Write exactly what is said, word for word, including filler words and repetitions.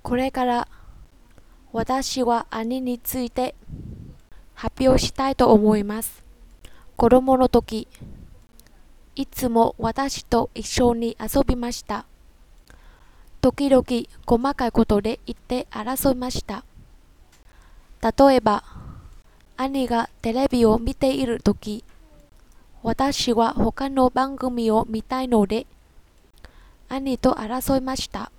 これから私は兄について発表したいと思います。子供の時、いつも私と一緒に遊びました。時々細かいことで言って争いました。例えば、兄がテレビを見ている時、私は他の番組を見たいので、兄と争いました。